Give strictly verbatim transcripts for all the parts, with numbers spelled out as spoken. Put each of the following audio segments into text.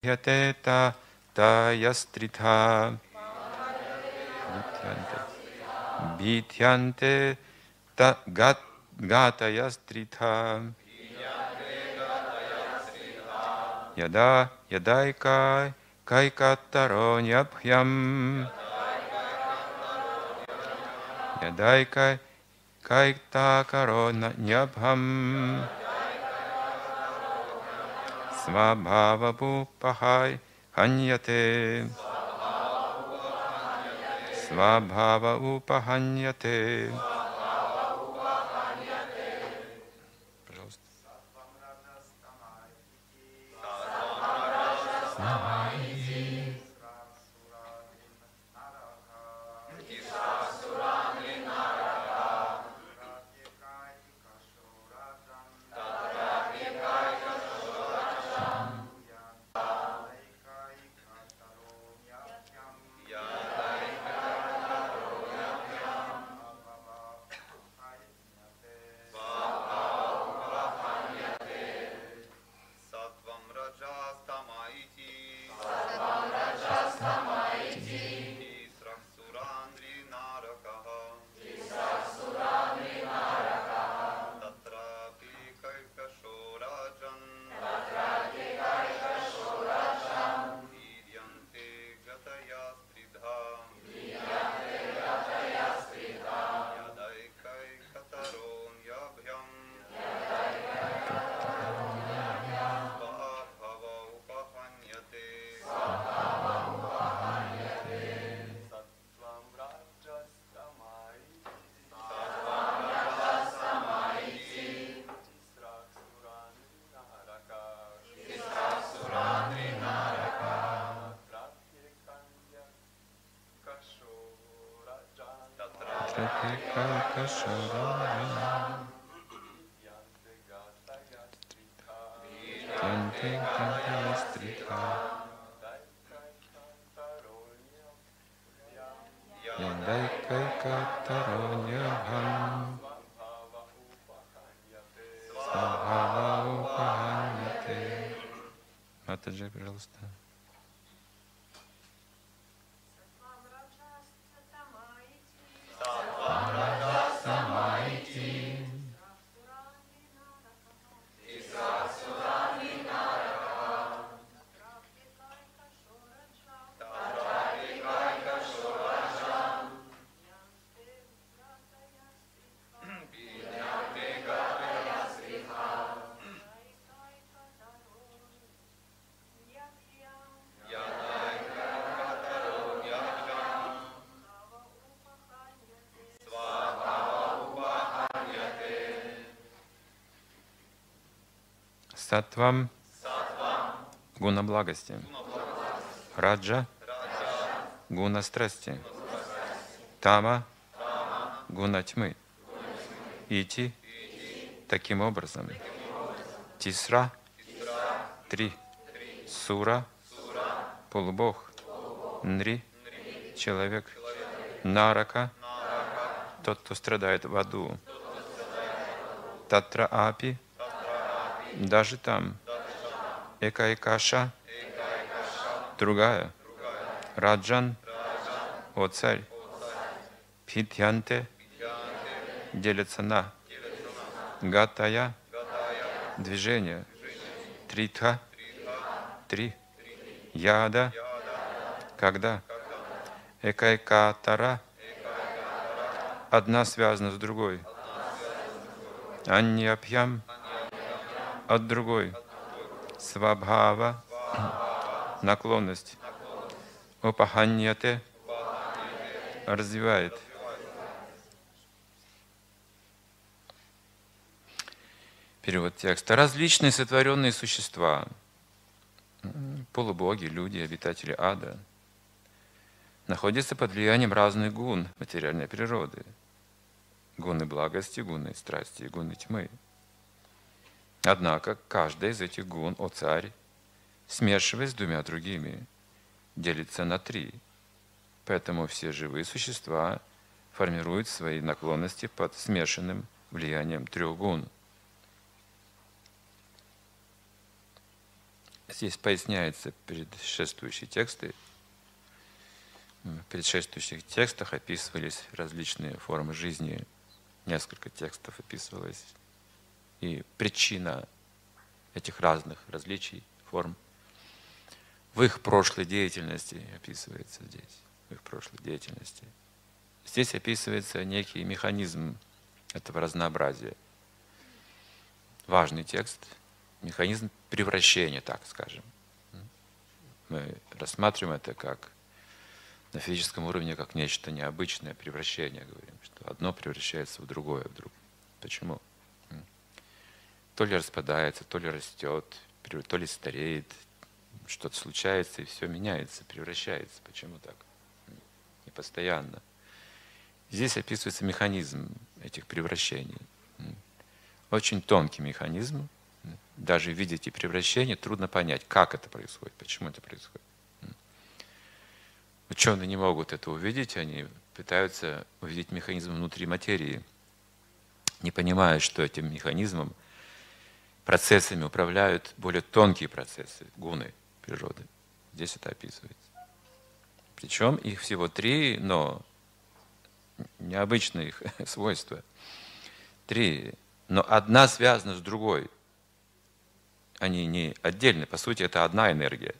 Yateta tayastrita Bhityante ta gat gatayastrita Yada yadaikai kaikattaronyabhyam Yadaikai kaiktakaronyabham Svabhavapupahai hanyate Svabhavaupahanyate. Пожалуйста. Матаджи, пожалуйста. Саттвам — гуна благости. Раджа — гуна страсти. Тама — гуна тьмы. Ити — таким образом. Тисра — три. Сура — полубог. Нри — человек. Нарака — тот, кто страдает в аду. Татра апи — даже там. Экайкаша — другая. Раджан — о царь. Питьянте — делится на. Гатая — движение. Тритха — три. Яда — когда. Экайкатара — одна связана с другой. Аньяпьям — от другой. Свабхава — наклонность. Упаханьяте — развивает. Перевод текста. Различные сотворенные существа, полубоги, люди, обитатели ада, находятся под влиянием разных гун материальной природы. Гуны благости, гуны страсти и гуны тьмы. Однако каждая из этих гун, о царь, смешиваясь с двумя другими, делится на три. Поэтому все живые существа формируют свои наклонности под смешанным влиянием трех гун. Здесь поясняются предшествующие тексты. В предшествующих текстах описывались различные формы жизни. Несколько текстов описывалось. И причина этих разных различий, форм, в их прошлой деятельности описывается здесь, в их прошлой деятельности. Здесь описывается некий механизм этого разнообразия. Важный текст, механизм превращения, так скажем. Мы рассматриваем это как на физическом уровне, как нечто необычное, превращение, говорим, что одно превращается в другое вдруг. Почему? То ли распадается, то ли растет, то ли стареет, что-то случается, и все меняется, превращается. Почему так? И постоянно. Здесь описывается механизм этих превращений. Очень тонкий механизм. Даже видя эти превращения, трудно понять, как это происходит, почему это происходит. Ученые не могут это увидеть, они пытаются увидеть механизм внутри материи, не понимают, что этим механизмом, процессами управляют более тонкие процессы, гуны природы. Здесь это описывается. Причем их всего три, но необычные их свойства. Три. Но одна связана с другой. Они не отдельны. По сути, это одна энергия,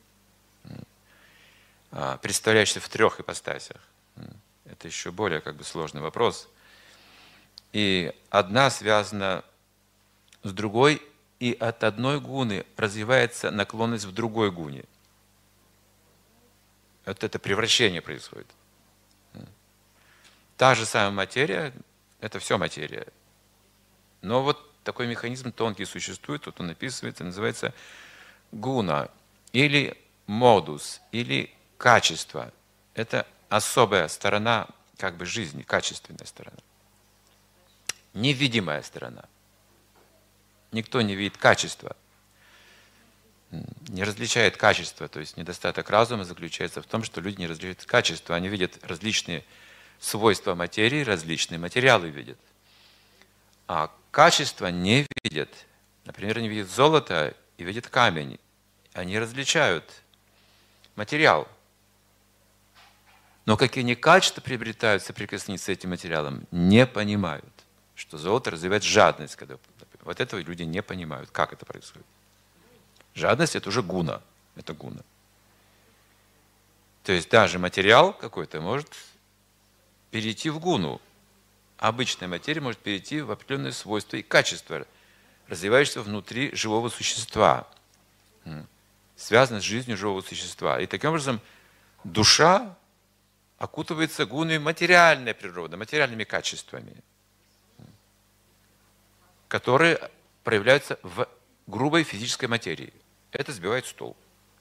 представляющаяся в трех ипостасях. Это еще более как бы сложный вопрос. И одна связана с другой, и от одной гуны развивается наклонность в другой гуне. Вот это превращение происходит. Та же самая материя, это все материя. Но вот такой механизм тонкий существует, вот он описывается, называется гуна, или модус, или качество. Это особая сторона как бы жизни, качественная сторона. Невидимая сторона. Никто не видит качества, не различает качество. То есть недостаток разума заключается в том, что люди не различают качество. Они видят различные свойства материи, различные материалы видят. А качество не видят. Например, они видят золото и видят камень. Они различают материал. Но какие они качества приобретают, соприкоснуться с этим материалом, не понимают. Что золото развивает жадность. Когда... Вот этого люди не понимают, как это происходит. Жадность – это уже гуна. Это гуна. То есть даже материал какой-то может перейти в гуну. Обычная материя может перейти в определенные свойства и качества, развивающиеся внутри живого существа, связаны с жизнью живого существа. И таким образом душа окутывается гуной материальной природы, материальными качествами, которые проявляются в грубой физической материи. Это сбивает с толку.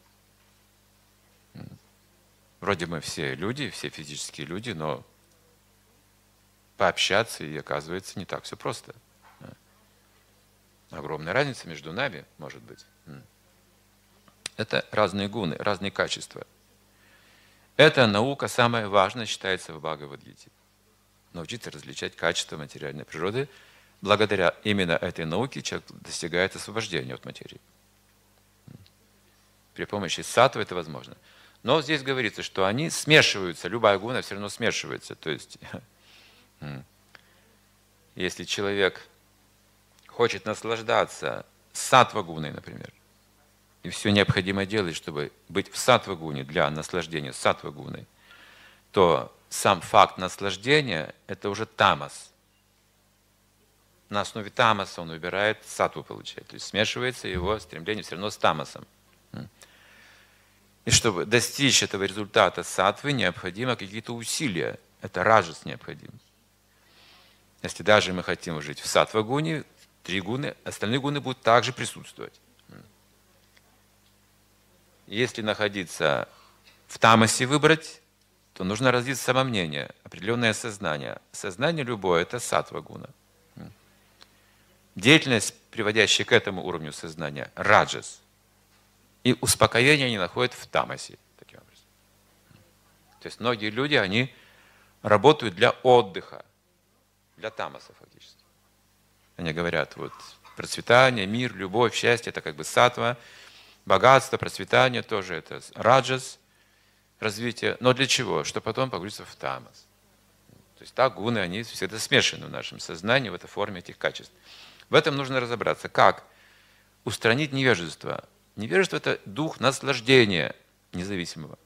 Вроде мы все люди, все физические люди, но пообщаться, и оказывается, не так все просто. Огромная разница между нами, может быть. Это разные гуны, разные качества. Эта наука самая важная считается в Бхагавад-гите. Научиться различать качества материальной природы. Благодаря именно этой науке человек достигает освобождения от материи. При помощи саттвы это возможно. Но здесь говорится, что они смешиваются, любая гуна все равно смешивается. То есть, если человек хочет наслаждаться саттва-гуной, например, и все необходимо делать, чтобы быть в саттва-гуне, для наслаждения саттва-гуной, то сам факт наслаждения – это уже тамас. На основе тамаса он выбирает саттву, получает. То есть смешивается его стремление все равно с тамасом. И чтобы достичь этого результата саттвы, необходимо какие-то усилия. Это раджас необходим. Если даже мы хотим жить в саттва-гуне, три гуны, остальные гуны будут также присутствовать. Если находиться в тамасе выбрать, то нужно развить самомнение, определенное сознание. Сознание любое – это саттва-гуна. Деятельность, приводящая к этому уровню сознания – раджас. И успокоение они находят в тамасе. Таким образом. То есть многие люди, они работают для отдыха, для тамаса фактически. Они говорят, вот процветание, мир, любовь, счастье – это как бы саттва. Богатство, процветание тоже это раджас, развитие. Но для чего? Чтобы потом погрузиться в тамас. То есть так гуны, они всегда смешаны в нашем сознании в этой форме этих качеств. В этом нужно разобраться. Как устранить невежество? Невежество – это дух наслаждения независимого.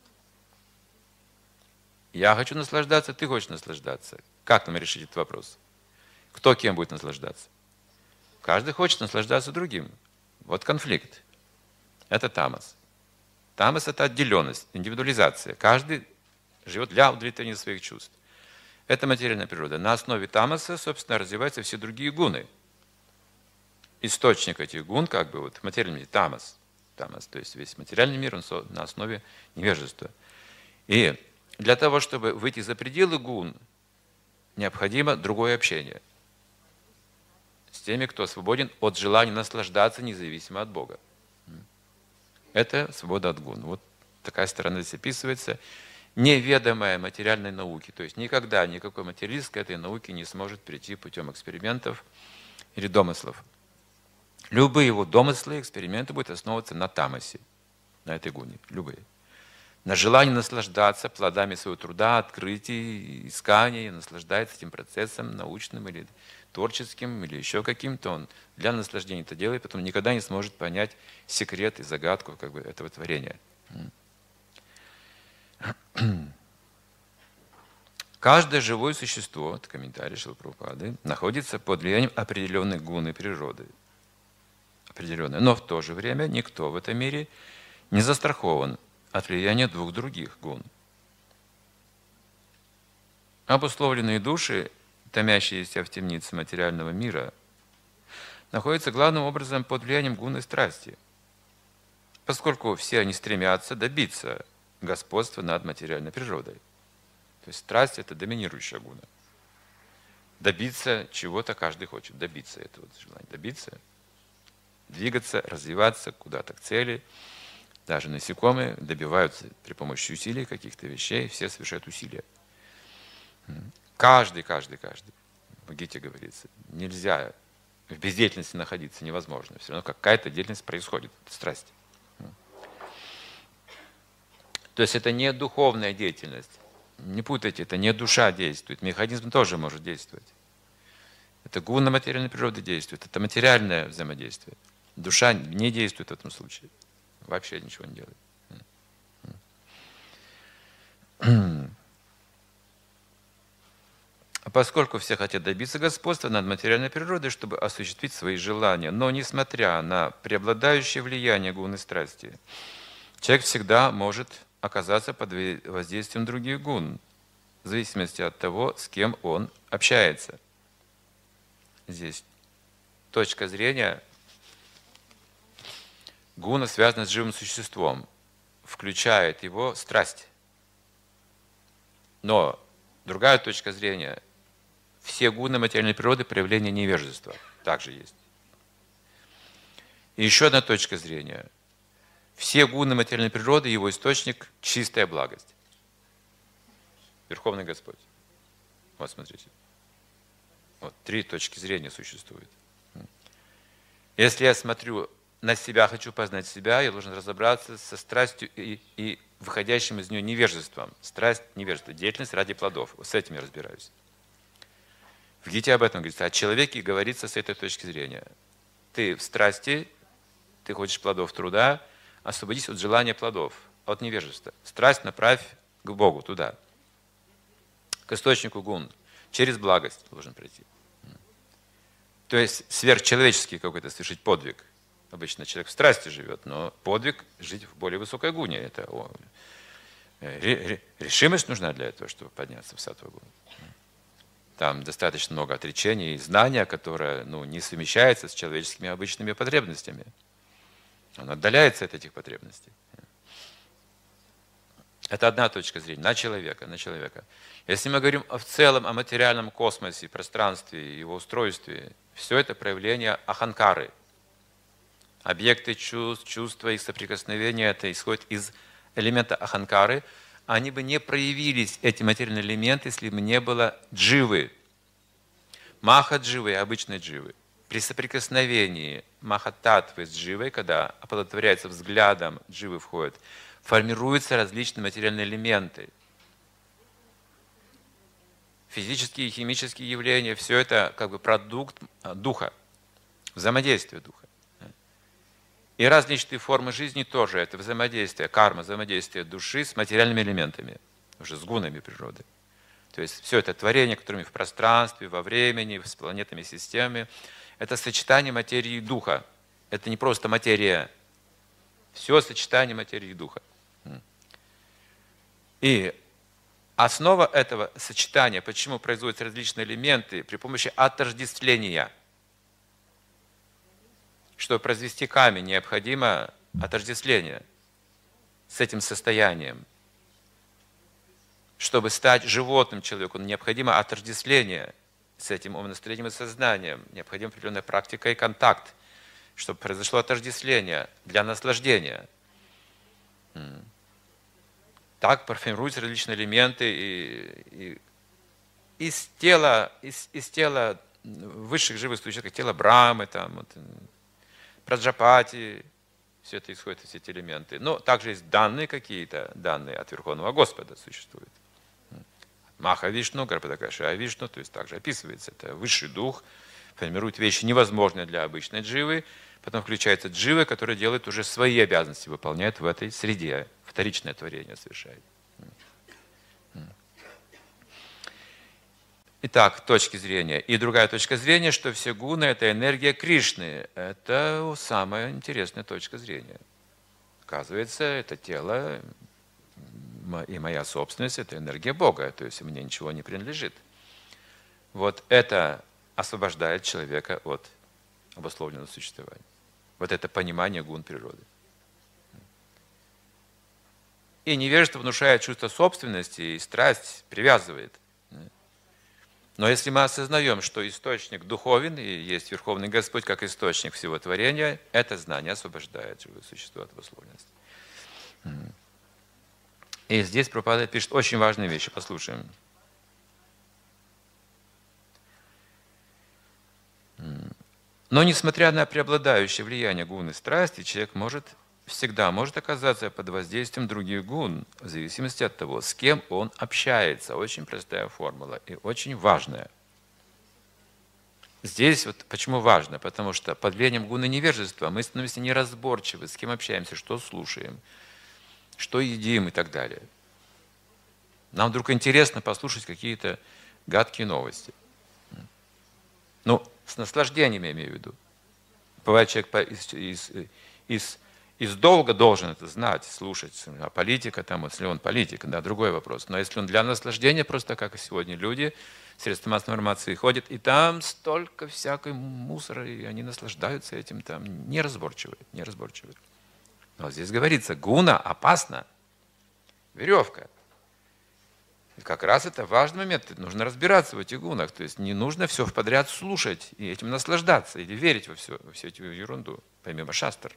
Я хочу наслаждаться, ты хочешь наслаждаться. Как нам решить этот вопрос? Кто кем будет наслаждаться? Каждый хочет наслаждаться другим. Вот конфликт. Это тамас. Тамас – это отделенность, индивидуализация. Каждый живет для удовлетворения своих чувств. Это материальная природа. На основе тамаса, собственно, развиваются все другие гуны. Источник этих гун, как бы вот в материальном мире, тамас. Тамас, то есть весь материальный мир, он на основе невежества. И для того, чтобы выйти за пределы гун, необходимо другое общение с теми, кто свободен от желания наслаждаться независимо от Бога. Это свобода от гун. Вот такая сторона здесь описывается. Неведомая материальной науки. То есть никогда никакой материалист к этой науке не сможет прийти путем экспериментов или домыслов. Любые его домыслы, эксперименты будут основываться на тамасе, на этой гуне. Любые. На желании наслаждаться плодами своего труда, открытий, исканий, наслаждается этим процессом научным или творческим, или еще каким-то. Он для наслаждения это делает, потом никогда не сможет понять секрет и загадку как бы, этого творения. Каждое живое существо, это комментарий Шрилы Прабхупады, находится под влиянием определенной гуны природы. Определенной. Но в то же время никто в этом мире не застрахован от влияния двух других гун. Обусловленные души, томящиеся в темнице материального мира, находятся главным образом под влиянием гуны страсти, поскольку все они стремятся добиться господства над материальной природой. То есть страсть – это доминирующая гуна. Добиться чего-то каждый хочет, добиться этого желания, добиться, двигаться, развиваться куда-то к цели. Даже насекомые добиваются при помощи усилий каких-то вещей, все совершают усилия. Каждый, каждый, каждый. В Гите говорится, нельзя в бездеятельности находиться, невозможно. Все равно какая-то деятельность происходит, это страсть. То есть это не духовная деятельность. Не путайте, это не душа действует. Механизм тоже может действовать. Это гуна материальной природы действует. Это материальное взаимодействие. Душа не действует в этом случае. Вообще ничего не делает. Поскольку все хотят добиться господства над материальной природой, чтобы осуществить свои желания, но несмотря на преобладающее влияние гуны страсти, человек всегда может оказаться под воздействием других гун, в зависимости от того, с кем он общается. Здесь точка зрения гуна связана с живым существом, включает его страсть. Но другая точка зрения, все гуны материальной природы проявление невежества также есть. И еще одна точка зрения. Все гуны материальной природы, его источник – чистая благость. Верховный Господь. Вот смотрите. Вот три точки зрения существует. Если я смотрю на себя, хочу познать себя, я должен разобраться со страстью и, и выходящим из нее невежеством. Страсть, невежество, деятельность ради плодов. Вот с этим я разбираюсь. В Гите об этом говорится. О человеке говорится с этой точки зрения. Ты в страсти, ты хочешь плодов труда, освободись от желания плодов, от невежества. Страсть направь к Богу, туда. К источнику гун. Через благость должен пройти. То есть сверхчеловеческий какой-то совершить подвиг. Обычно человек в страсти живет, но подвиг жить в более высокой гуне. Это о, решимость нужна для этого, чтобы подняться в саттва гуну. Там достаточно много отречений и знания, которое ну, не совмещается с человеческими обычными потребностями. Он отдаляется от этих потребностей. Это одна точка зрения, на человека, на человека. Если мы говорим в целом о материальном космосе, пространстве, его устройстве, все это проявление аханкары. Объекты чувств, чувства, их соприкосновения, это исходит из элемента аханкары. Они бы не проявились, эти материальные элементы, если бы не было дживы. Маха дживы, обычной дживы. При соприкосновении махататвы с дживой, когда оплодотворяется взглядом, дживы входят, формируются различные материальные элементы. Физические и химические явления, все это как бы продукт духа, взаимодействие духа. И различные формы жизни тоже это взаимодействие, карма, взаимодействие души с материальными элементами, уже с гунами природы. То есть все это творение, которыми в пространстве, во времени, с планетами, системами, это сочетание материи и духа. Это не просто материя, все сочетание материи и духа. И основа этого сочетания, почему производятся различные элементы, при помощи отождествления. Чтобы произвести камень, необходимо отождествление с этим состоянием. Чтобы стать животным человеком, необходимо отождествление с этим умонастроением и сознанием. Необходима определенная практика и контакт, чтобы произошло отождествление для наслаждения. Так формируются различные элементы и, и, из тела, из, из тела высших живых существ, тела Брамы, там, вот, Праджапати, все это исходит из эти элементы. Но также есть данные какие-то, данные от Верховного Господа существуют. Маха Вишну, Гарбхадакаша Вишну, то есть также описывается, это высший дух, формирует вещи невозможные для обычной дживы, потом включается джива, которая делает уже свои обязанности, выполняет в этой среде, вторичное творение совершает. Итак, точки зрения. И другая точка зрения, что все гуны – это энергия Кришны. Это самая интересная точка зрения. Оказывается, это тело и моя собственность – это энергия Бога, то есть мне ничего не принадлежит. Вот это освобождает человека от обусловленного существования. Вот это понимание гун природы. И невежество внушает чувство собственности, и страсть привязывает. Но если мы осознаем, что источник духовен, и есть Верховный Господь как источник всего творения, это знание освобождает живое существо от обусловленности. И здесь Прабхупада пишет очень важные вещи. Послушаем. Но несмотря на преобладающее влияние гун и страсти, человек может, всегда может оказаться под воздействием других гун, в зависимости от того, с кем он общается. Очень простая формула и очень важная. Здесь вот почему важно? Потому что под влиянием гуны невежества мы становимся неразборчивы, с кем общаемся, что слушаем, что едим и так далее. Нам вдруг интересно послушать какие-то гадкие новости. Ну, с наслаждением я имею в виду. Бывает, человек из, из, из, из долга должен это знать, слушать. А политика, там, если он политик, да, другой вопрос. Но если он для наслаждения, просто как и сегодня люди, средства массовой информации ходят, и там столько всякой мусора, и они наслаждаются этим, там, неразборчивые, неразборчивые. Но здесь говорится, гуна опасна, веревка. И как раз это важный момент. Нужно разбираться в этих гунах. То есть не нужно все подряд слушать и этим наслаждаться, или верить во все, во всю эту ерунду, помимо шастр.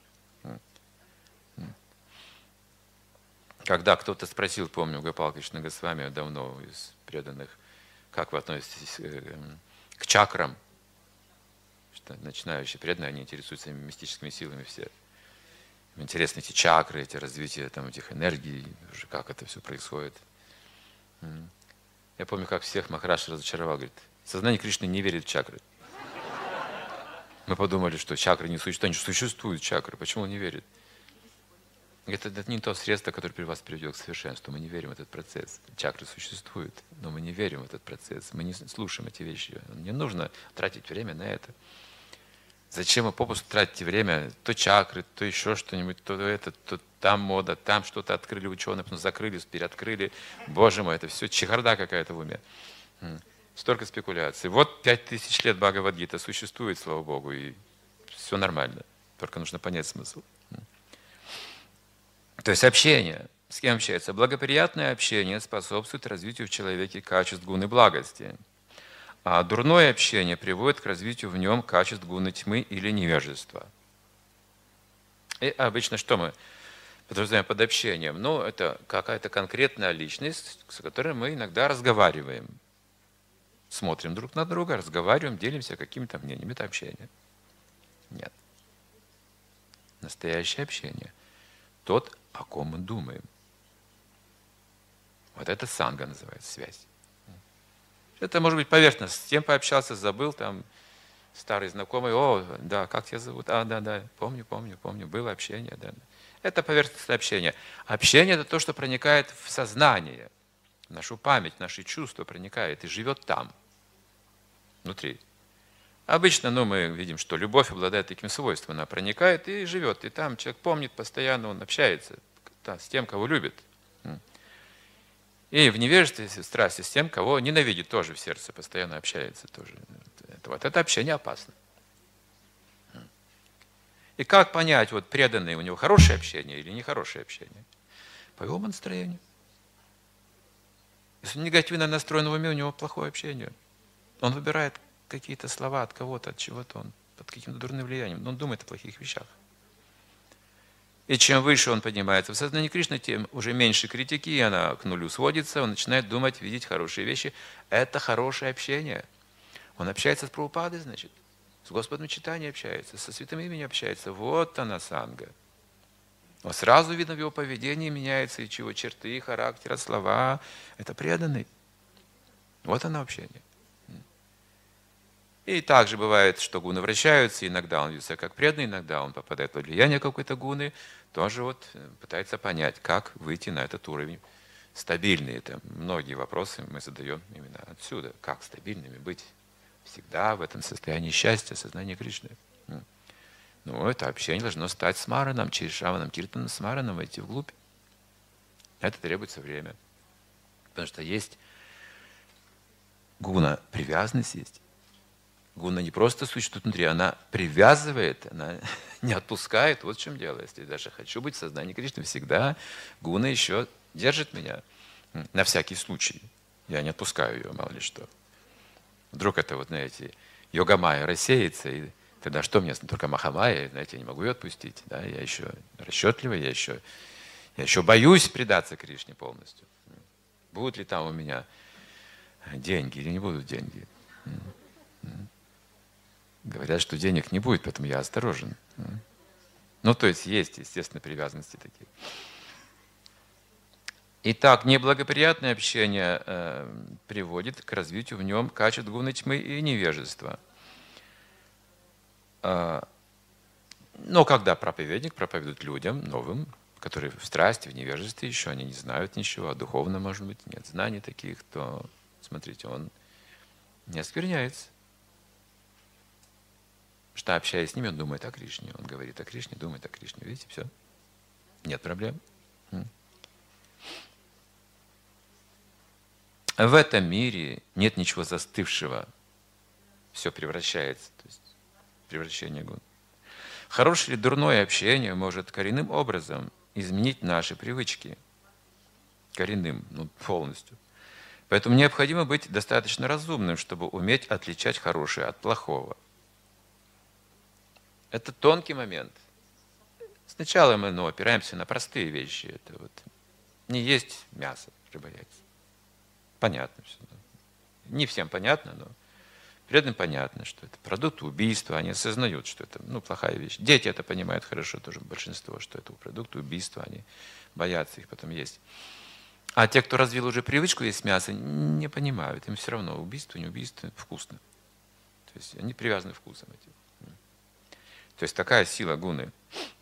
Когда кто-то спросил, помню, Гопал Кришна Госвами давно из преданных, как вы относитесь к чакрам, что начинающие преданные, они интересуются мистическими силами все. Им интересны эти чакры, эти развития там, этих энергий, как это все происходит. Я помню, как всех Махарадж разочаровал, говорит, сознание Кришны не верит в чакры. Мы подумали, что чакры не существуют, они существуют чакры, почему он не верит? Это, это не то средство, которое при вас приведет к совершенству. Мы не верим в этот процесс. Чакры существуют, но мы не верим в этот процесс. Мы не слушаем эти вещи. Не нужно тратить время на это. Зачем вы попусту тратите время? То чакры, то еще что-нибудь, то это, то там мода, там что-то открыли ученые, потом закрыли, переоткрыли. Боже мой, это все чехарда какая-то в уме. Столько спекуляций. Вот пять тысяч лет Бхагавад-гита существует, слава Богу, и все нормально. Только нужно понять смысл. То есть общение. С кем общается? Благоприятное общение способствует развитию в человеке качеств гуны благости. А дурное общение приводит к развитию в нем качеств гуны тьмы или невежества. И обычно что мы подразумеваем под общением? Ну, это какая-то конкретная личность, с которой мы иногда разговариваем. Смотрим друг на друга, разговариваем, делимся какими-то мнениями. Это общение. Нет. Настоящее общение. Тот, о ком мы думаем. Вот это санга называется, связь. Это может быть поверхностно. С тем пообщался, забыл, там, старый знакомый, о, да, как тебя зовут? А, да, да, помню, помню, помню, было общение, да. Это поверхностное общение. Общение – это то, что проникает в сознание, в нашу память, в наши чувства проникает и живет там, внутри. Обычно, ну, мы видим, что любовь обладает таким свойством, она проникает и живет, и там человек помнит постоянно, он общается с тем, кого любит. И в невежестве, в страсти с тем, кого ненавидит, тоже в сердце постоянно общается. Тоже. Вот это общение опасно. И как понять, вот преданный, у него хорошее общение или нехорошее общение? По его настроению. Если он негативно настроен в уме, у него плохое общение. Он выбирает какие-то слова от кого-то, от чего-то, он под каким-то дурным влиянием, но он думает о плохих вещах. И чем выше он поднимается в сознании Кришны, тем уже меньше критики, и она к нулю сводится, он начинает думать, видеть хорошие вещи. Это хорошее общение. Он общается с Прабхупадой, значит, с Господом Чайтаньей общается, со святым именем общается. Вот она санга. Но сразу видно в его поведении меняется и чего черты, характера, слова. Это преданный. Вот оно общение. И также бывает, что гуны вращаются, иногда он ведет себя как преданный, иногда он попадает под влияние какой-то гуны, тоже вот пытается понять, как выйти на этот уровень стабильный. Это многие вопросы мы задаем именно отсюда. Как стабильными быть всегда в этом состоянии счастья, сознания Кришны. Ну, это общение должно стать смараном, через шаваном, киртаном, смараном войти вглубь. Это требуется время. Потому что есть гуна, привязанность есть. Гуна не просто существует внутри, она привязывает, она не отпускает. Вот в чем дело. Если я даже хочу быть в сознании Кришны, всегда гуна еще держит меня. На всякий случай. Я не отпускаю ее, мало ли что. Вдруг это, вот, знаете, йога-майя рассеется, и тогда что мне, только Махамайя, знаете, я не могу ее отпустить. Да? Я еще расчетливый, я еще, я еще боюсь предаться Кришне полностью. Будут ли там у меня деньги или не будут деньги? Говорят, что денег не будет, поэтому я осторожен. Ну, то есть есть, естественно, привязанности такие. Итак, неблагоприятное общение э, приводит к развитию в нем качеств гуны тьмы и невежества. Э, но когда проповедник проповедует людям новым, которые в страсти, в невежестве еще, они не знают ничего, а духовно, может быть, нет знаний таких, то, смотрите, он не оскверняется. Что, общаясь с ними, он думает о Кришне. Он говорит о Кришне, думает о Кришне. Видите, все. Нет проблем. В этом мире нет ничего застывшего. Все превращается. То есть превращение гун. Хорошее или дурное общение может коренным образом изменить наши привычки. Коренным, ну, полностью. Поэтому необходимо быть достаточно разумным, чтобы уметь отличать хорошее от плохого. Это тонкий момент. Сначала мы ну, опираемся на простые вещи. Это вот не есть мясо, рыба, яйца. Понятно все. Не всем понятно, но преданным понятно, что это продукт убийства. Они осознают, что это ну, плохая вещь. Дети это понимают хорошо, тоже большинство, что это продукт убийства. Они боятся их потом есть. А те, кто развил уже привычку есть мясо, не понимают. Им все равно убийство, не убийство, вкусно. То есть они привязаны вкусом этим. То есть такая сила гуны.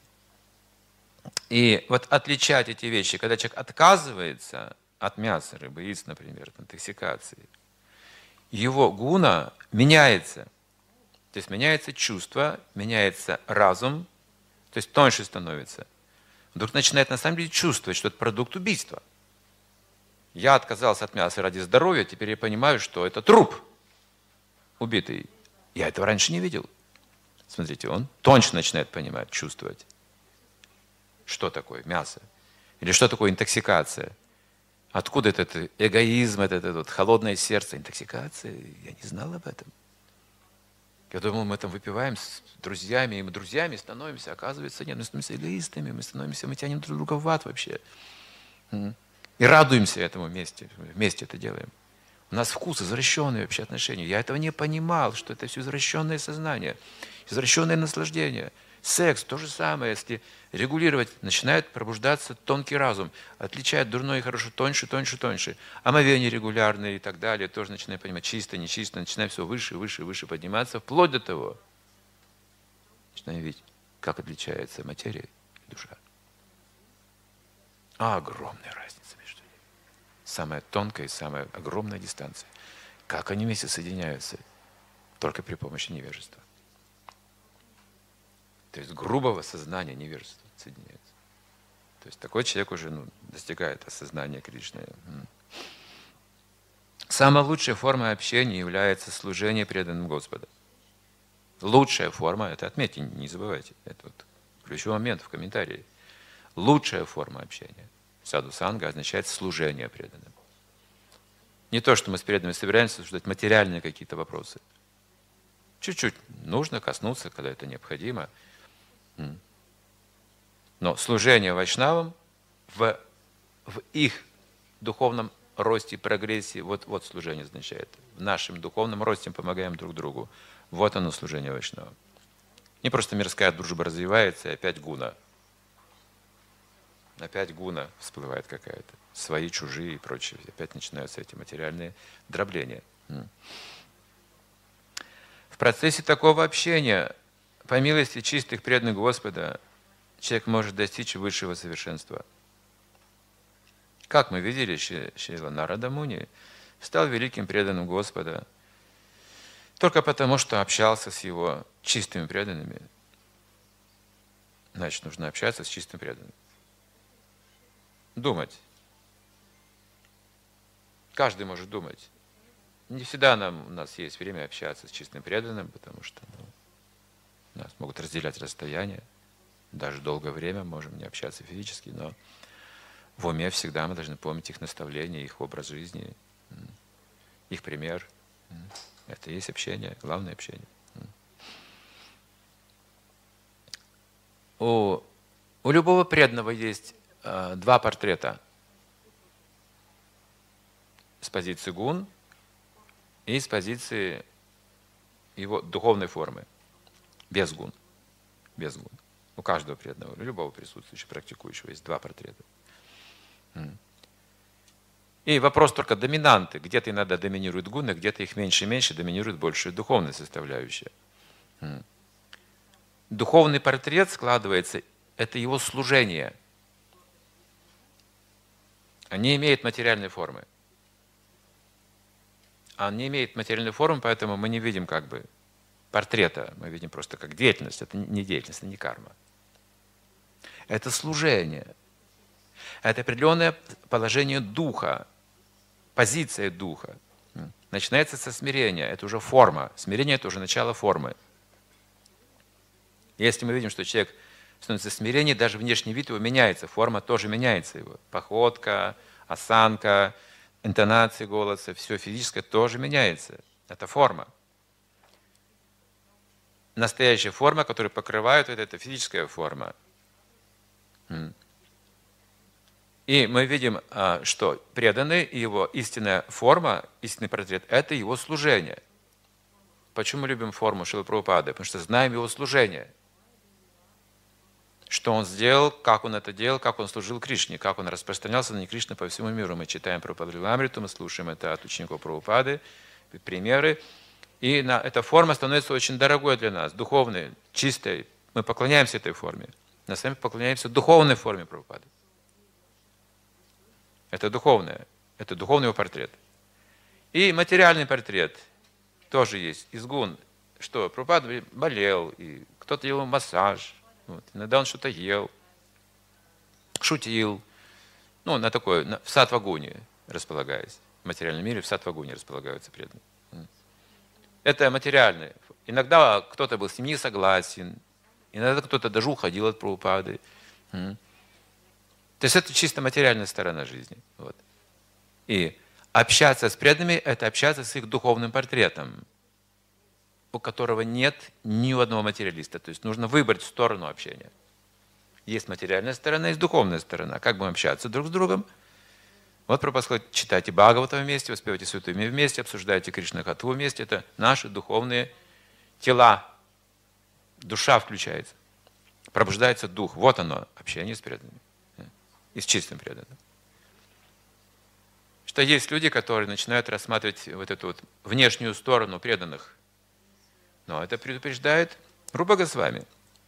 И вот отличать эти вещи, когда человек отказывается от мяса, рыбы, яиц, например, от интоксикации, его гуна меняется. То есть меняется чувство, меняется разум, то есть тоньше становится. Вдруг начинает на самом деле чувствовать, что это продукт убийства. Я отказался от мяса ради здоровья, теперь я понимаю, что это труп убитый. Я этого раньше не видел. Смотрите, он тоньше начинает понимать, чувствовать, что такое мясо. Или что такое интоксикация. Откуда этот эгоизм, это, это, это холодное сердце. Интоксикация, я не знал об этом. Я думал, мы там выпиваем с друзьями, и мы друзьями становимся. Оказывается, нет, мы становимся эгоистами, мы становимся, мы тянем друг друга в ад вообще. И радуемся этому вместе, вместе это делаем. У нас вкус извращенные вообще отношения. Я этого не понимал, что это все извращенное сознание, извращенное наслаждение. Секс то же самое, если регулировать, начинает пробуждаться тонкий разум, отличает дурное и хорошо тоньше, тоньше, тоньше. Омовение регулярные и так далее, тоже начинаем понимать, чисто, нечисто, начинаем все выше, выше, выше подниматься, вплоть до того, начинаем видеть, как отличается материя и душа. А огромная разница между ними. Самая тонкая и самая огромная дистанция. Как они вместе соединяются? Только при помощи невежества. То есть грубого сознания невежества соединяется. То есть такой человек уже ну, достигает осознания Кришны. Самая лучшая форма общения является служение преданным Господу. Лучшая форма, это отметьте, не забывайте, это вот ключевой момент в комментарии. Лучшая форма общения саду-санга означает служение преданным. Не то, что мы с преданными собираемся обсуждать материальные какие-то вопросы. Чуть-чуть нужно коснуться, когда это необходимо. Но служение вайшнавам в, в их духовном росте и прогрессии, вот, вот служение означает. В нашем духовном росте помогаем друг другу. Вот оно служение вайшнавам. Не просто мирская дружба развивается, и опять гуна. Опять гуна всплывает какая-то. Свои, чужие и прочее. Опять начинаются эти материальные дробления. В процессе такого общения, по милости чистых преданных Господа, человек может достичь высшего совершенства. Как мы видели, Шрила Нарада Муни стал великим преданным Господа только потому, что общался с его чистыми преданными. Значит, нужно общаться с чистым преданным. Думать. Каждый может думать. Не всегда нам, у нас есть время общаться с чистым преданным, потому что ну, нас могут разделять расстояние. Даже долгое время можем не общаться физически, но в уме всегда мы должны помнить их наставления, их образ жизни, их пример. Это и есть общение, главное общение. У, у любого преданного есть э, два портрета. С позиции гун и с позиции его духовной формы. Без гун. Без гун. У каждого преданного, у любого присутствующего, практикующего есть два портрета. И вопрос только доминанты. Где-то иногда доминируют гуны, где-то их меньше и меньше, доминирует больше духовная составляющая. Духовный портрет складывается, это его служение. Он не имеет материальной формы. Он не имеет материальной формы, поэтому мы не видим как бы портрета. Мы видим просто как деятельность. Это не деятельность, это не карма. Это служение. Это определенное положение духа, позиция духа. Начинается со смирения. Это уже форма. Смирение – это уже начало формы. Если мы видим, что человек становится в смирении, даже внешний вид его меняется, форма тоже меняется его. Походка, осанка, интонация голоса, все физическое тоже меняется. Это форма. Настоящая форма, которую покрывает, это, это физическая форма. И мы видим, что преданный и его истинная форма, истинный портрет – это его служение. Почему мы любим форму Шрилы Прабхупады? Потому что знаем его служение. Что он сделал, как он это делал, как он служил Кришне, как он распространялся на Кришну по всему миру. Мы читаем Прабхупаду Лиламриту, мы слушаем это от учеников Прабхупады, примеры. И на, эта форма становится очень дорогой для нас, духовной, чистой. Мы поклоняемся этой форме. Мы сами поклоняемся духовной форме Прабхупады. Это духовное, это духовный его портрет. И материальный портрет тоже есть, из гун. Что, Прабхупада болел, и кто-то делал массаж, вот. Иногда он что-то ел, шутил. Ну, на такой, на, в саттва-гуне располагаясь. В материальном мире в саттва-гуне располагаются преданные. Это материальное. Иногда кто-то был с ним не согласен, иногда кто-то даже уходил от Прабхупады. То есть это чисто материальная сторона жизни. Вот. И общаться с преданными – это общаться с их духовным портретом, у которого нет ни у одного материалиста. То есть нужно выбрать сторону общения. Есть материальная сторона, есть духовная сторона. Как будем общаться друг с другом? Вот Прабхупада: читайте Бхагавата вместе, воспевайте Святое Имя вместе, обсуждайте Кришна-катху вместе. Это наши духовные тела. Душа включается. Пробуждается дух. Вот оно, общение с преданными. И с чистым преданным. Что есть люди, которые начинают рассматривать вот эту вот внешнюю сторону преданных. Но это предупреждает Рупа Госвами,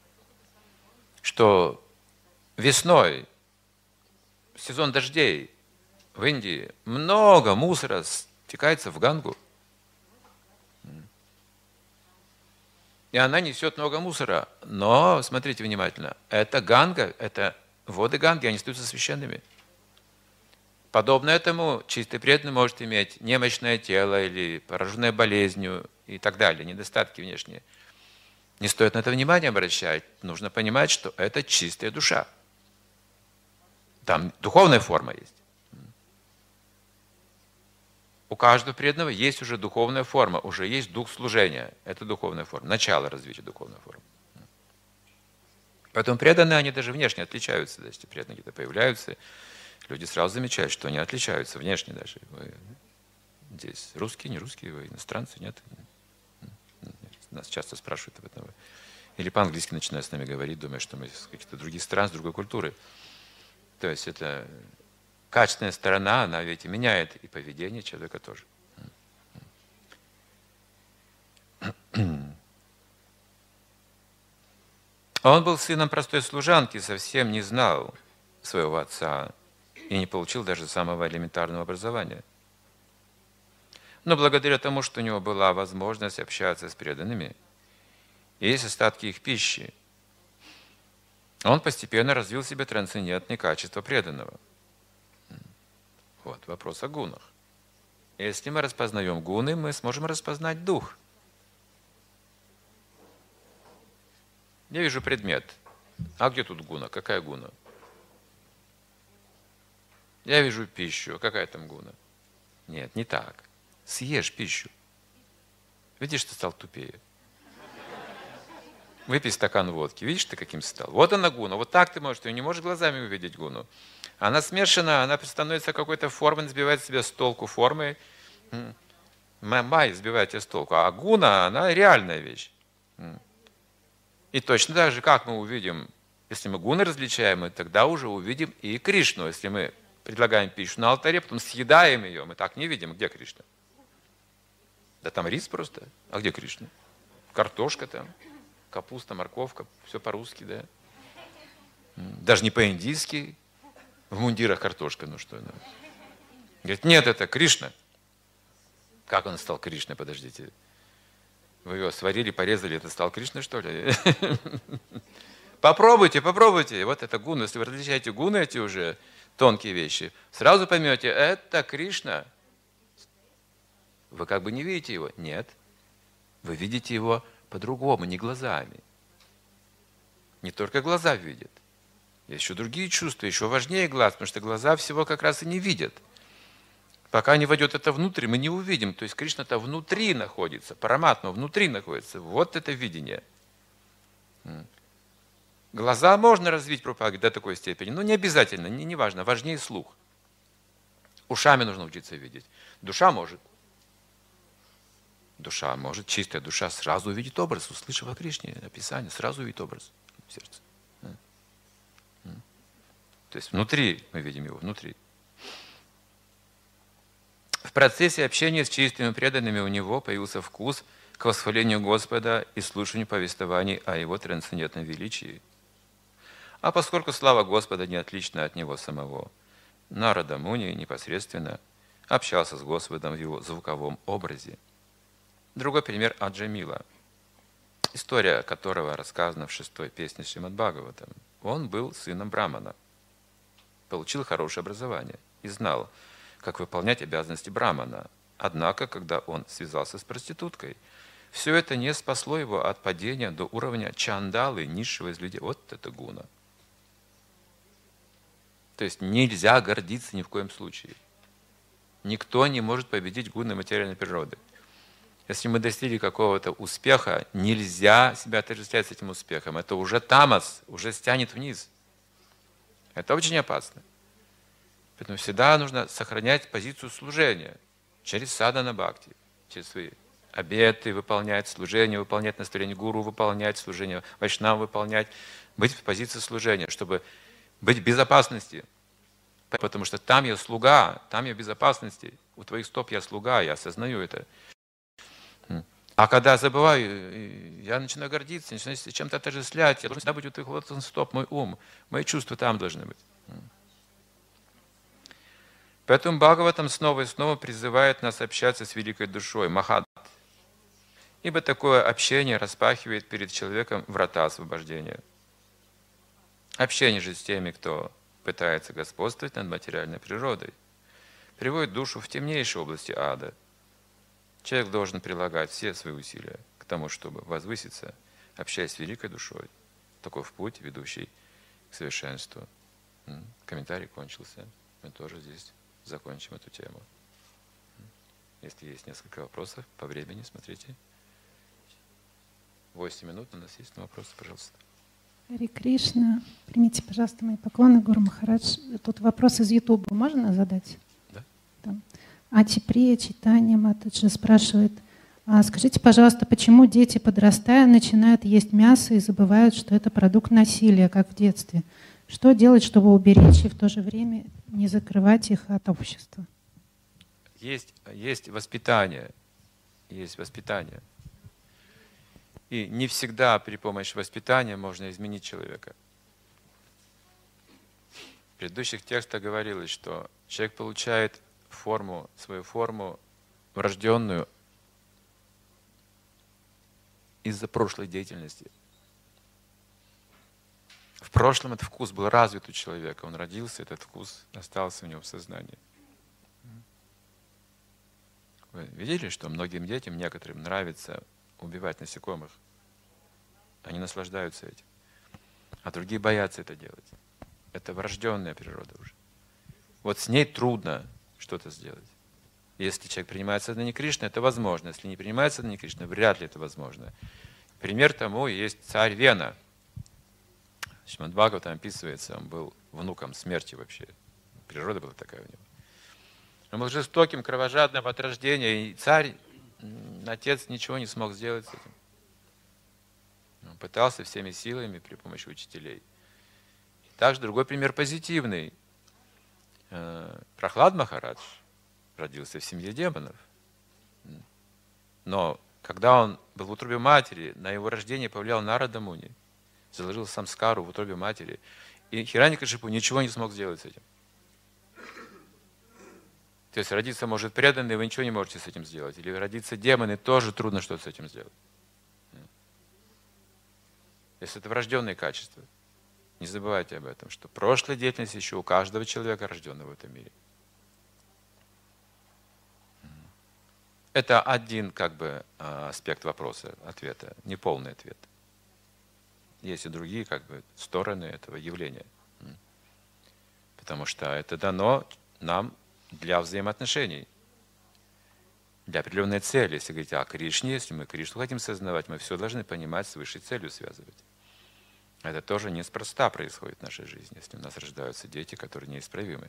что весной, в сезон дождей в Индии, много мусора стекается в Гангу. И она несет много мусора. Но, смотрите внимательно, это Ганга, это воды Ганги, они остаются священными. Подобно этому чистый преданный может иметь немощное тело или пораженное болезнью и так далее, недостатки внешние. Не стоит на это внимание обращать. Нужно понимать, что это чистая душа. Там духовная форма есть. У каждого преданного есть уже духовная форма, уже есть дух служения. Это духовная форма, начало развития духовной формы. Поэтому преданные, они даже внешне отличаются. Если преданные где-то появляются, люди сразу замечают, что они отличаются внешне даже. Вы здесь русские, не русские, вы иностранцы, нет? Нас часто спрашивают об этом. Или по-английски начинают с нами говорить, думая, что мы из каких-то других стран, с другой культуры. То есть это качественная сторона, она ведь и меняет и поведение человека тоже. Он был сыном простой служанки, совсем не знал своего отца и не получил даже самого элементарного образования. Но благодаря тому, что у него была возможность общаться с преданными, и есть остатки их пищи, он постепенно развил в себе трансцендентные качества преданного. Вот вопрос о гунах. Если мы распознаем гуны, мы сможем распознать дух. Я вижу предмет. А где тут гуна? Какая гуна? Я вижу пищу. Какая там гуна? Нет, не так. Съешь пищу. Видишь, ты стал тупее. Выпей стакан водки. Видишь, ты каким стал? Вот она гуна. Вот так ты можешь. Ты не можешь глазами увидеть гуну. Она смешана, она становится какой-то формой, сбивает себя с толку формой. Май сбивает тебя с толку. А гуна, она реальная вещь. И точно так же, как мы увидим, если мы гуны различаем, мы тогда уже увидим и Кришну. Если мы предлагаем пищу на алтаре, потом съедаем ее, мы так не видим, где Кришна. Да там рис просто. А где Кришна? Картошка там, капуста, морковка, все по-русски, да. Даже не по-индийски. В мундирах картошка, ну что. Ну. Говорит, нет, это Кришна. Как он стал Кришной, подождите. Вы его сварили, порезали, это стал Кришной, что ли? Попробуйте, попробуйте. Вот это гуны. Если вы различаете гуны, эти уже тонкие вещи, сразу поймете, это Кришна. Вы как бы не видите его? Нет. Вы видите его по-другому, не глазами. Не только глаза видят. Есть еще другие чувства, еще важнее глаз, потому что глаза всего как раз и не видят. Пока не войдет это внутрь, мы не увидим. То есть Кришна-то внутри находится, параматма внутри находится. Вот это видение. Глаза можно развить пропаги до такой степени, но не обязательно, не, не важно, важнее слух. Ушами нужно учиться видеть. Душа может. Душа может, чистая душа сразу увидит образ, услышав о Кришне, описание, сразу увидит образ в сердце. То есть внутри мы видим его, внутри. В процессе общения с чистыми преданными у него появился вкус к восхвалению Господа и слушанию повествований о его трансцендентном величии. А поскольку слава Господа не отлична от него самого, Нарада Муни непосредственно общался с Господом в его звуковом образе. Другой пример Аджамила, история которого рассказана в шестой песне Шримад Бхагаватам. Он был сыном Брамана, получил хорошее образование и знал, как выполнять обязанности Брамана. Однако, когда он связался с проституткой, все это не спасло его от падения до уровня чандалы, низшего из людей. Вот это гуна. То есть нельзя гордиться ни в коем случае. Никто не может победить гуны материальной природы. Если мы достигли какого-то успеха, нельзя себя отождествлять с этим успехом. Это уже тамас, уже стянет вниз. Это очень опасно. Поэтому всегда нужно сохранять позицию служения через садхана бхакти, через свои обеты выполнять, служение выполнять, наставление гуру выполнять, служение вайшнав выполнять, быть в позиции служения, чтобы быть в безопасности. Потому что там я слуга, там я в безопасности. У твоих стоп я слуга, я осознаю это. А когда забываю, я начинаю гордиться, начинаю чем-то отождествлять. Я должен всегда быть у твоих лотосных стоп, мой ум, мои чувства там должны быть. Поэтому Бхагаватам снова и снова призывает нас общаться с великой душой, Махат. Ибо такое общение распахивает перед человеком врата освобождения. Общение же с теми, кто пытается господствовать над материальной природой, приводит душу в темнейшие области ада. Человек должен прилагать все свои усилия к тому, чтобы возвыситься, общаясь с великой душой. Таков путь, ведущий к совершенству. Комментарий кончился. Мы тоже здесь закончим эту тему. Если есть несколько вопросов, по времени смотрите. восемь минут у нас есть на вопросы, пожалуйста. Харе Кришна. Примите, пожалуйста, мои поклоны, Гуру Махарадж. Тут вопрос из Ютуба можно задать? Да. Там. Ачиприя Читания Матаджи спрашивает, а скажите, пожалуйста, почему дети, подрастая, начинают есть мясо и забывают, что это продукт насилия, как в детстве? Что делать, чтобы уберечь и в то же время не закрывать их от общества? Есть, есть воспитание. Есть воспитание. И не всегда при помощи воспитания можно изменить человека. В предыдущих текстах говорилось, что человек получает форму, свою форму врожденную из-за прошлой деятельности. В прошлом этот вкус был развит у человека, он родился, этот вкус остался у него в сознании. Вы видели, что многим детям, некоторым нравится убивать насекомых? Они наслаждаются этим. А другие боятся это делать. Это врожденная природа уже. Вот с ней трудно что-то сделать. Если человек принимает сознание Кришны, это возможно. Если не принимает сознание Кришны, вряд ли это возможно. Пример тому есть царь Вена. Шримад Бхагаватам описывается, он был внуком смерти вообще. Природа была такая у него. Он был жестоким, кровожадным от рождения, и царь, отец ничего не смог сделать с этим. Он пытался всеми силами при помощи учителей. Также другой пример позитивный. Прохлад Махарадж родился в семье демонов. Но когда он был в утробе матери, на его рождение повлиял Нарада Муни, заложил самскару в утробе матери. И Хираньякашипу ничего не смог сделать с этим. То есть родиться может преданный, вы ничего не можете с этим сделать. Или родиться демоны, тоже трудно что-то с этим сделать. Если это врожденные качества. Не забывайте об этом, что прошлая деятельность еще у каждого человека, рожденного в этом мире. Это один как бы аспект вопроса, ответа, не полный ответ. Есть и другие как бы стороны этого явления. Потому что это дано нам для взаимоотношений, для определенной цели. Если говорить о Кришне, если мы Кришну хотим сознавать, мы все должны понимать с высшей целью связывать. Это тоже неспроста происходит в нашей жизни, если у нас рождаются дети, которые неисправимы.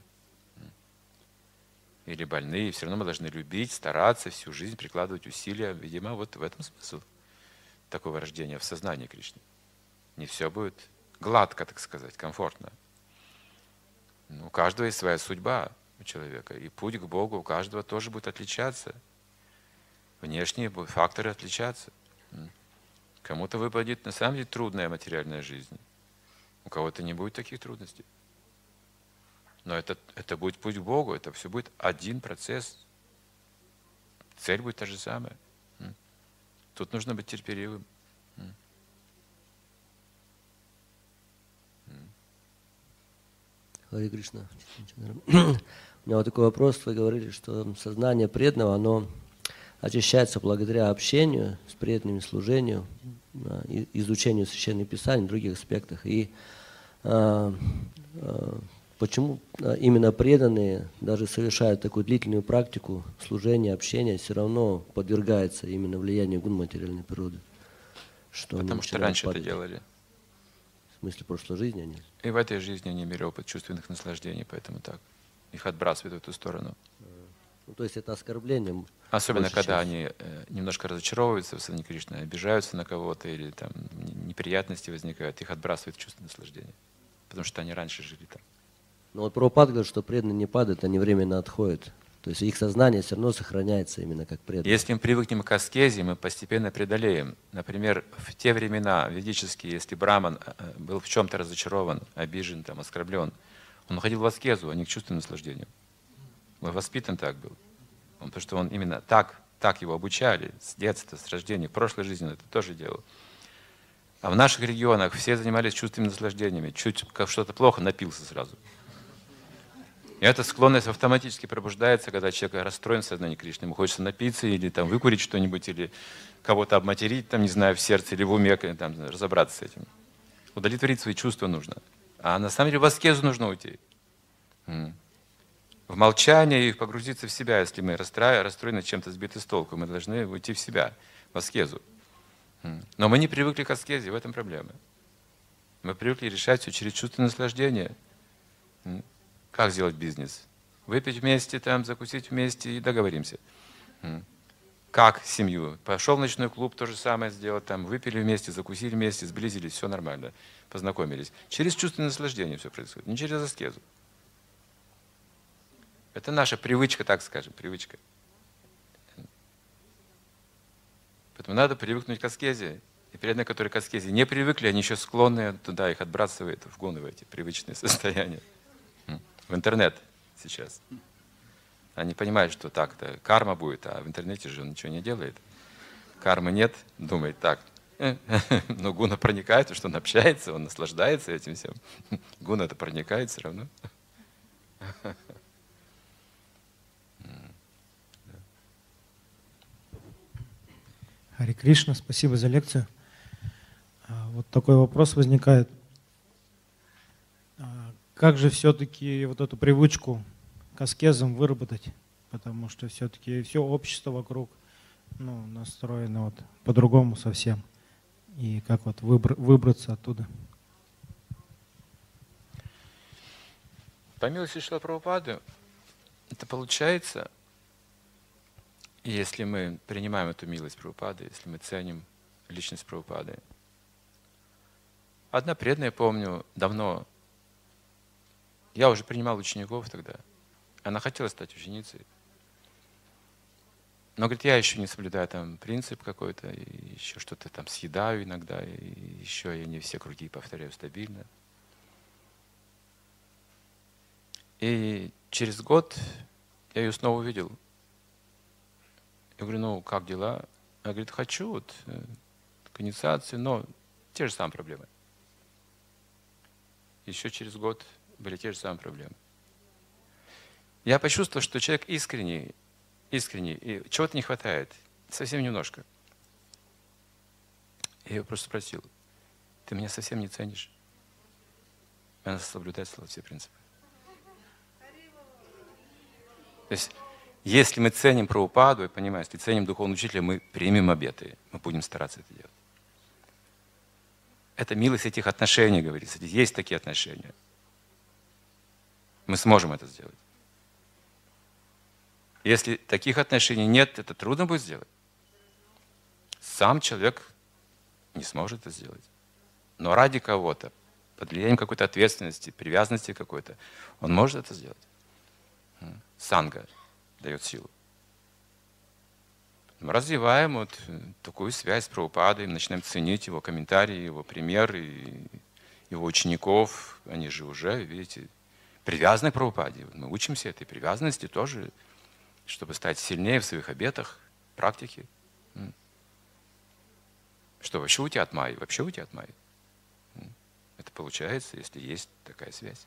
Или больные, все равно мы должны любить, стараться, всю жизнь прикладывать усилия. Видимо, вот в этом смысл такого рождения в сознании Кришны. Не все будет гладко, так сказать, комфортно. У каждого есть своя судьба у человека, и путь к Богу у каждого тоже будет отличаться. Внешние факторы отличаться. Кому-то выпадет на самом деле трудная материальная жизнь, у кого-то не будет таких трудностей. Но это, это будет путь к Богу, это все будет один процесс. Цель будет та же самая. Тут нужно быть терпеливым. Харе Кришна. У меня вот такой вопрос. Вы говорили, что сознание преданного, оно очищается благодаря общению с преданными, служению, изучению Священных Писаний, других аспектах. И а, а, почему именно преданные, даже совершают такую длительную практику служения, общения, все равно подвергаются именно влиянию гун материальной природы? Что Потому что раньше падать. Это делали. В смысле прошлой жизни они? И в этой жизни они имели опыт чувственных наслаждений, поэтому так. Их отбрасывают в эту сторону. Ну, то есть это оскорбление. Особенно, когда часть. они э, немножко разочаровываются в Садхане Кришны, обижаются на кого-то или там неприятности возникают, их отбрасывают в чувство наслаждения. Потому что они раньше жили там. Но вот Прабхупада говорит, что преданные не падают, они временно отходят. То есть их сознание все равно сохраняется именно как преданные. Если мы привыкнем к аскезе, мы постепенно преодолеем. Например, в те времена ведические, если браман был в чем-то разочарован, обижен, там, оскорблен, он уходил в аскезу, а не к чувственному наслаждению. Он воспитан так был. Он, потому что он именно так, так его обучали с детства, с рождения, в прошлой жизни он это тоже делал. А в наших регионах все занимались чувственными наслаждениями. Чуть как что-то плохо, напился сразу. И эта склонность автоматически пробуждается, когда человек расстроен в сознании Кришны. Ему хочется напиться или там, выкурить что-нибудь, или кого-то обматерить, там, не знаю, в сердце или в уме, там, разобраться с этим. Удовлетворить свои чувства нужно. А на самом деле в аскезу нужно уйти. В молчание и погрузиться в себя. Если мы расстроены, чем-то сбиты с толку, мы должны уйти в себя, в аскезу. Но мы не привыкли к аскезе, в этом проблема. Мы привыкли решать все через чувственное наслаждение. Как сделать бизнес? Выпить вместе, там, закусить вместе и договоримся. Как семью? Пошел в ночной клуб, то же самое сделать, там, выпили вместе, закусили вместе, сблизились, все нормально, познакомились. Через чувственное наслаждение все происходит, не через аскезу. Это наша привычка, так скажем, привычка. Поэтому надо привыкнуть к аскезе. И преданные, которые к аскезе не привыкли, они еще склонны туда, их отбрасывает в гуны, в эти привычные состояния. В интернет сейчас. Они понимают, что так-то карма будет, а в интернете же он ничего не делает. Кармы нет, думает так. Но гуна проникает, что он общается, он наслаждается этим всем. Гуна это проникает все равно. Харе Кришна, спасибо за лекцию. Вот такой вопрос возникает. Как же все-таки вот эту привычку к аскезам выработать? Потому что все-таки все общество вокруг ну, настроено вот по-другому совсем. И как вот выбр- выбраться оттуда? По милости Шрилы Прабхупады это получается, если мы принимаем эту милость Прабхупады, если мы ценим личность Прабхупады. Одна преданная, помню, давно, я уже принимал учеников тогда, она хотела стать ученицей. Но, говорит, я еще не соблюдаю там принцип какой-то, и еще что-то там съедаю иногда, и еще я не все круги повторяю стабильно. И через год я ее снова увидел. Я говорю, ну, как дела? Она говорит, хочу вот к инициации, но те же самые проблемы. Еще через год были те же самые проблемы. Я почувствовал, что человек искренний, искренний, и чего-то не хватает, совсем немножко. Я ее просто спросил, ты меня совсем не ценишь? Она соблюдает все принципы. То есть, если мы ценим Прабхупаду, я понимаю, если ценим духовного учителя, мы примем обеты, мы будем стараться это делать. Это милость этих отношений, говорится. Есть такие отношения. Мы сможем это сделать. Если таких отношений нет, это трудно будет сделать. Сам человек не сможет это сделать. Но ради кого-то, под влиянием какой-то ответственности, привязанности какой-то, он может это сделать. Санга дает силу. Мы развиваем вот такую связь с Прабхупадой, начинаем ценить его комментарии, его примеры, его учеников. Они же уже, видите, привязаны к Прабхупаде. Мы учимся этой привязанности тоже, чтобы стать сильнее в своих обетах, практике. Что, вообще уйти от майи? Вообще уйти от майи. Это получается, если есть такая связь.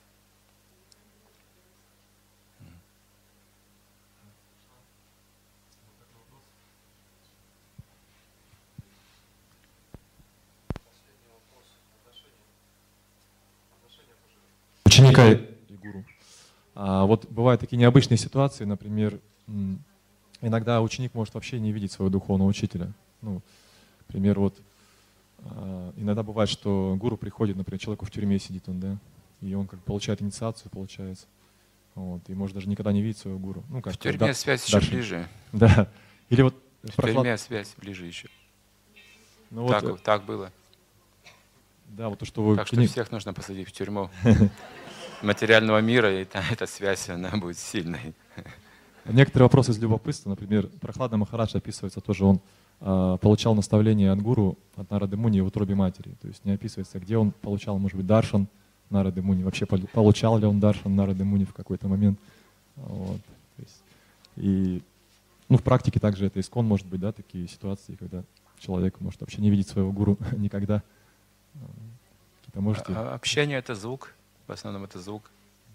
Ученика и гуру. А вот бывают такие необычные ситуации, например, иногда ученик может вообще не видеть своего духовного учителя. Ну, например, вот иногда бывает, что гуру приходит, например, человеку в тюрьме сидит он, да, и он как получает инициацию, получается. Вот, и может даже никогда не видеть своего гуру. Ну, как в тюрьме да, связь Даршан. еще ближе. Да. Или вот в прохлад... тюрьме связь ближе еще. Ну, так, вот, так было. Да, вот то, что вы... Так что всех нужно посадить в тюрьму материального мира, и эта связь, она будет сильной. Некоторые вопросы из любопытства, например, Прохладна Махарадж описывается тоже, он э, получал наставление от гуру, от Нарады Муни в утробе матери. То есть не описывается, где он получал, может быть, даршан Нарады Муни, вообще получал ли он даршан Нарады Муни в какой-то момент. Вот. То есть, и ну, в практике также это искон может быть, да, такие ситуации, когда человек может вообще не видеть своего гуру никогда. Какие-то можете... А, общение — это звук, в основном это звук.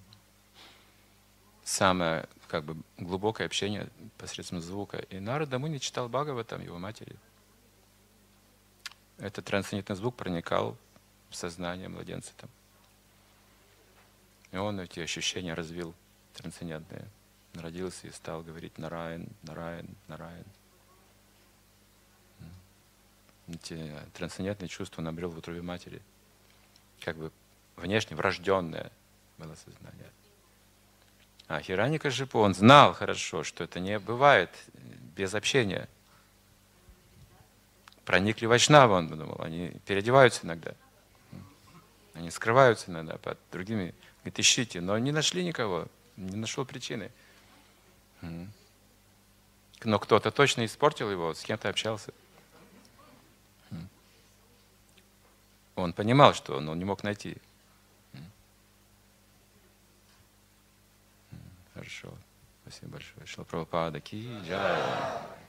Самое как бы глубокое общение посредством звука. И Нарада Муни читал Бхагаватам его матери. Этот трансцендентный звук проникал в сознание младенца там. И он эти ощущения развил трансцендентные. Родился и стал говорить Нараян, Нараян, Нараян. Эти трансцендентные чувства он обрел в утробе матери. Как бы внешне врожденное было сознание. А Хираньякашипу, он знал хорошо, что это не бывает без общения. Проникли вайшнавы, он думал, они переодеваются иногда. Они скрываются иногда под другими. Говорит, ищите, но не нашли никого, не нашел причины. Но кто-то точно испортил его, с кем-то общался. Он понимал, что он, он не мог найти. Хорошо. Спасибо большое. Шрила Прабхупада ки джай.